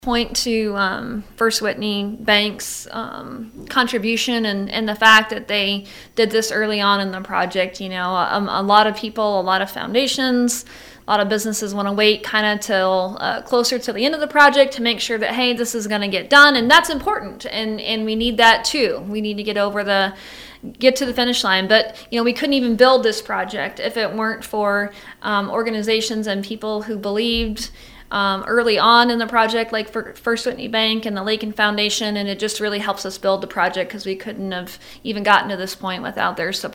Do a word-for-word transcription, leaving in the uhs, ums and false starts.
point to um, First Whitney Bank's um, contribution and, and the fact that they did this early on in the project. You know, um, a lot of people, a lot of foundations, a lot of businesses want to wait kind of till uh, closer to the end of the project to make sure that, hey, this is going to get done. And that's important. And, and we need that too. We need to get over the get to the finish line. But, you know, we couldn't even build this project if it weren't for um, organizations and people who believed Um, early on in the project, like for First Whitney Bank and the Lakin Foundation, and it just really helps us build the project because we couldn't have even gotten to this point without their support.